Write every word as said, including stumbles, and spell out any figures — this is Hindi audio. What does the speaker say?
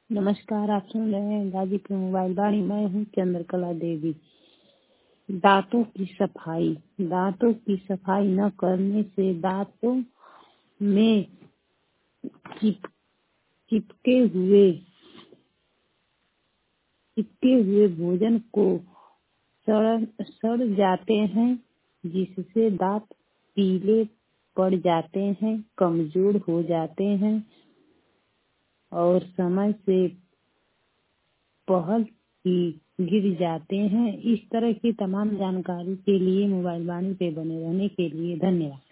नमस्कार, आप सुन रहे हैं गाजीपुर मोबाइल वाणी। मैं हूँ चंद्रकला देवी। दांतों की सफाई दांतों की सफाई न करने से दांतों में चिप चिपके हुए चिपके हुए भोजन को सड़ सड़ जाते हैं, जिससे दांत पीले पड़ जाते हैं, कमजोर हो जाते हैं और समय से पहल ही गिर जाते हैं। इस तरह की तमाम जानकारी के लिए मोबाइल वाणी पे बने रहने के लिए धन्यवाद।